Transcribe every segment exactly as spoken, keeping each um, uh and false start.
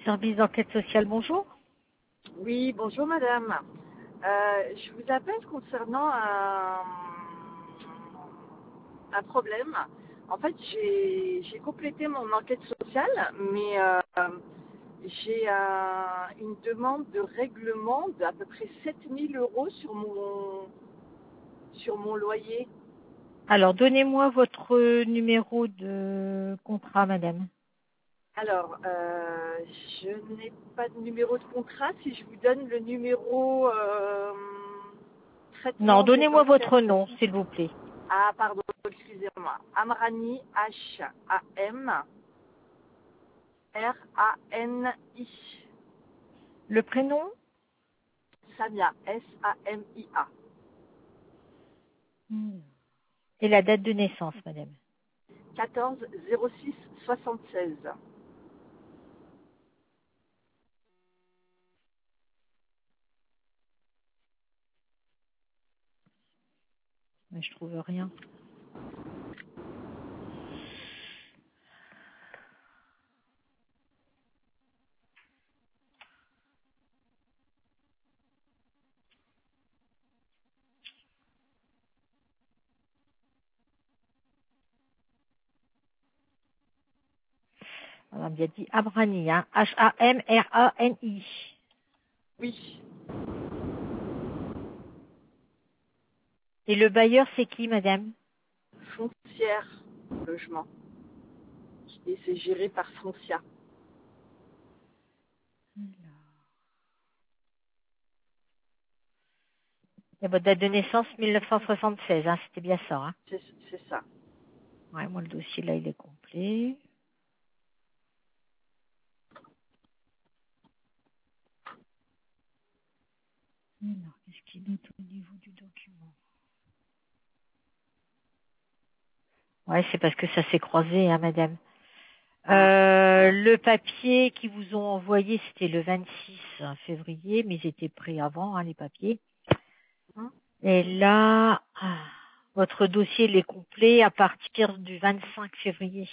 Service d'enquête sociale, bonjour. Oui, bonjour madame. Euh, je vous appelle concernant un, un problème. En fait, j'ai j'ai complété mon enquête sociale, mais euh, j'ai un- une demande de règlement d'à peu près sept mille euros sur mon, sur mon loyer. Alors, donnez-moi votre numéro de contrat, madame. Alors, euh, je n'ai pas de numéro de contrat. Si je vous donne le numéro euh, Non, traitement des donnez-moi enquêtes. votre nom, s'il vous plaît. Ah, pardon, excusez-moi. Amrani, H A M R A N I. Le prénom Samia, S A M I A. et la date de naissance, madame. quatorze zéro six soixante-seize. Mais je trouve rien. On a bien dit Amrani, hein. H A M R A N I. Oui, Et le bailleur, c'est qui, madame? foncière logement. Et c'est géré par Foncia. Et votre date de naissance, mille neuf cent soixante-seize, hein. C'était bien ça, hein. C'est c'est ça. Ouais, moi, le dossier, là, il est complet. Alors, qu'est-ce qu'il note au niveau du document? Ouais, c'est parce que ça s'est croisé, hein, madame. Ah, Euh, voilà. le papier qu'ils vous ont envoyé, c'était le vingt-six février, mais ils étaient prêts avant, hein, les papiers. Hum, Et là, ah, votre dossier il est complet à partir du vingt-cinq février.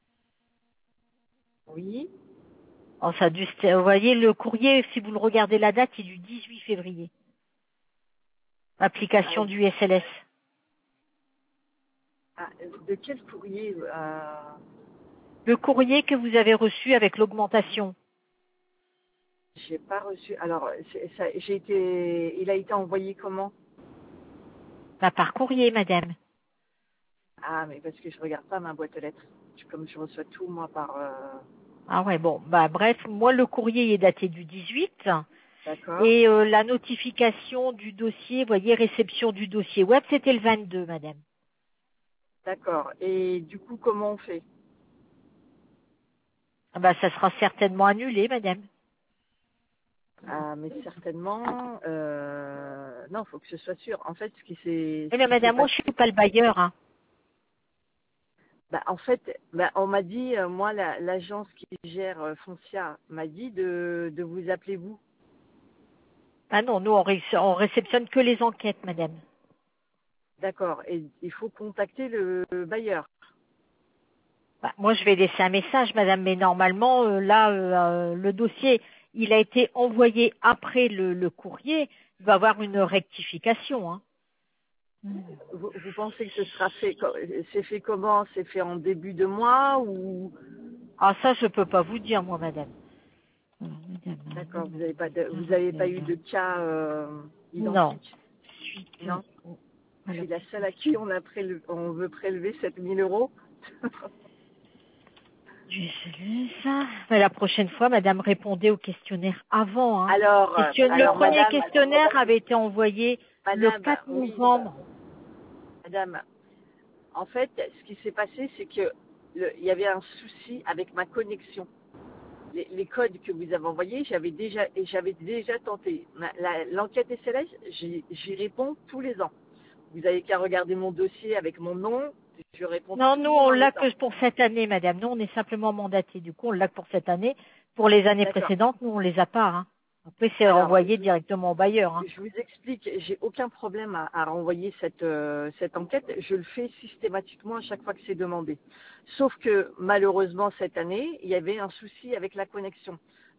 Oui. Oh, ça a dû, se- vous voyez, le courrier, si vous le regardez la date, il est du dix-huit février. Ah, Application du S L S. ah, de quel courrier euh, Le courrier que vous avez reçu avec l'augmentation. j'ai pas reçu. Alors, c'est- ça- j'ai été. Il a été envoyé comment? Bah, par courrier, madame. Ah, mais parce que je regarde pas ma boîte aux lettres. Je- Comme je reçois tout moi par. euh, Ah ouais, bon, bah bref, moi le courrier il est daté du dix-huit. D'accord. Et euh, la notification du dossier, vous voyez, réception du dossier web, c'était le vingt-deux, madame. D'accord. Et du coup, comment on fait? Ah bah, ça sera certainement annulé, madame. Ah, mais certainement. Euh... Non, faut que ce soit sûr. En fait, ce qui s'est, Eh ce bien, qui s'est madame, moi, je passé. suis pas le bailleur, hein. Bah, en fait, bah, on m'a dit, euh, moi, la- l'agence qui gère euh, Foncia m'a dit de, de vous appeler vous. Ah non, nous, on, ré- on réceptionne que les enquêtes, madame. D'accord. Et il faut contacter le bailleur. Bah, moi, je vais laisser un message, madame, mais normalement, euh, là, euh, euh, le dossier, il a été envoyé après le, le courrier. Il va y avoir une rectification, hein. Vous, vous pensez que ce sera fait, co- c'est fait comment? C'est fait en début de mois ou? Ah, ça, je peux pas vous dire, moi, madame. Alors, madame, hein, D'accord. Vous demande n'avez pas, de de, vous avez pas eu caractère. de cas euh, Non. identiques? Suite Non. au- à Je suis la seule à l'application qui on a prélevé, on veut prélever sept mille euros. du S L S. Mais la prochaine fois, madame, répondez au questionnaire avant, hein. Alors, euh, Question- le alors premier madame, questionnaire avait été envoyé le madame, quatre oui, novembre. madame. En fait, ce qui s'est passé, c'est que le- il y avait un souci avec ma connexion. Les, les codes que vous avez envoyés, j'avais déjà, et j'avais déjà tenté. Ma- la- L'enquête S L S, j'y j'y réponds tous les ans. Vous avez qu'à regarder mon dossier avec mon nom, je réponds Non, nous, toujours on dans les l'a temps. que pour cette année, madame. Nous, on est simplement mandaté. Du coup, on l'a que pour cette année. Pour les années D'accord. précédentes, nous, on les a pas, hein. Après, c'est Alors, renvoyé je vous, directement au bailleur, hein. je vous explique, j'ai aucun problème à, à renvoyer cette, euh, cette enquête. Je le fais systématiquement à chaque fois que c'est demandé. Sauf que malheureusement cette année, il y avait un souci avec la connexion.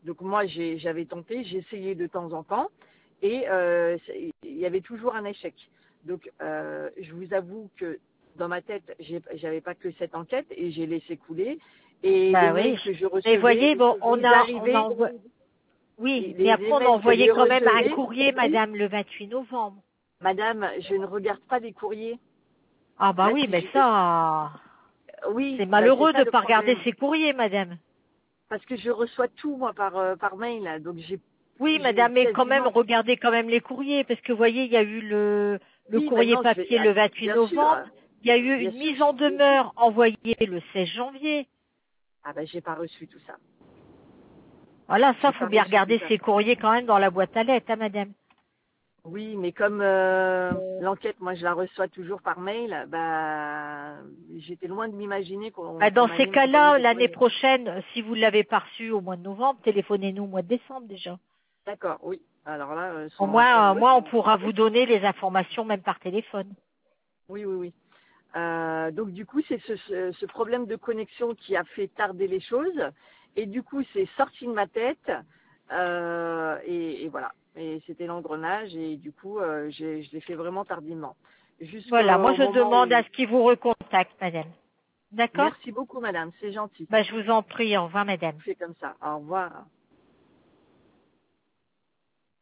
Donc moi, j'ai, j'avais tenté, j'ai essayé de temps en temps, et euh, c'est- il y avait toujours un échec. Donc, euh, je vous avoue que dans ma tête, j'ai, j'avais pas que cette enquête, et j'ai laissé couler. Et les Bah mails oui. que je Mais recevais, voyez, bon, on ils a, on a arrivaient, envo- oui, mais les, les après on a mails que envoyé j'ai quand même un recevais, courrier, madame, le vingt-huit novembre. madame, je ne regarde pas les courriers. Ah bah Là, oui, si mais je, ça, oui, c'est bah c'est malheureux ça de le pas regarder problème. ses courriers, madame. Parce que je reçois tout, moi, par, euh, par mail, là. Donc, j'ai, Oui, j'ai madame, mais quand même, quasiment, regardez quand même les courriers, parce que vous voyez, il y a eu le, le oui, courrier maintenant, je vais, papier ah, le vingt-huit bien sûr, novembre. Il y a eu bien une sûr. mise en demeure envoyée le seize janvier. Ah, ben, j'ai pas reçu tout ça. Voilà, ça, J'ai faut pas bien reçu tout regarder ça. ces courriers quand même dans la boîte à lettres, hein, madame. Oui, mais comme euh, l'enquête, moi, je la reçois toujours par mail, bah, j'étais loin de m'imaginer qu'on, Bah, dans qu'on ces allait m'envoyer cas-là, des l'année courriers. prochaine, euh, si vous ne l'avez pas reçu au mois de novembre, téléphonez-nous au mois de décembre déjà. D'accord, oui. Alors là, euh, Au sans, sans moins, euh, faute. moi, on pourra vous donner les informations même par téléphone. Oui, oui, oui. Euh, donc du coup, c'est ce, ce, ce problème de connexion qui a fait tarder les choses. Et du coup, c'est sorti de ma tête. Euh, et, et voilà. Et c'était l'engrenage. Et du coup, euh, j'ai, je l'ai fait vraiment tardivement. Voilà, moi, Jusqu'au je moment demande où... à ce qu'ils vous recontactent, madame. D'accord? Merci beaucoup, madame. C'est gentil. Bah, je vous en prie. Au revoir, madame. On fait comme ça. Au revoir.